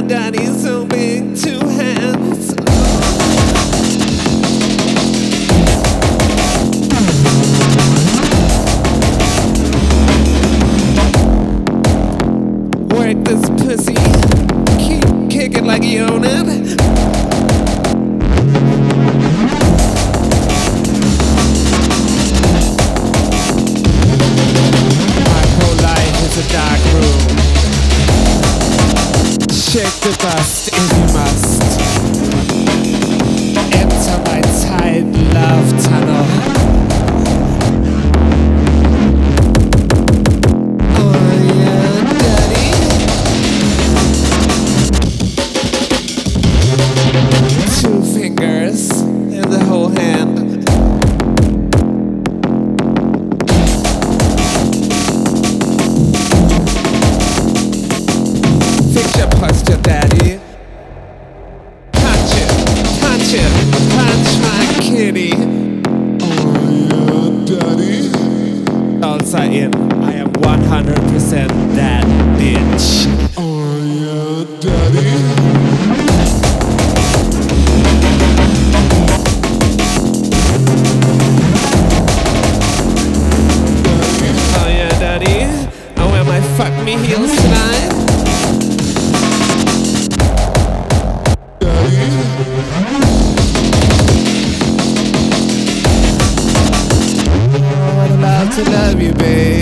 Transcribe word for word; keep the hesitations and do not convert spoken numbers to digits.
daddy's so big, two hands. Work this pussy, keep kicking like you own it. My whole life is a dark room. Shake the dust if you must. Enter my tight love tunnel. Oh yeah, daddy. Two fingers and the whole hand. Fix your posture, daddy. Punch it, punch it, punch my kitty. Oh yeah, daddy. Also in, I am one hundred percent that bitch. Oh yeah, daddy. Oh yeah, daddy. I wear my fuck me heels tonight. Oh, I'd love to love you, babe.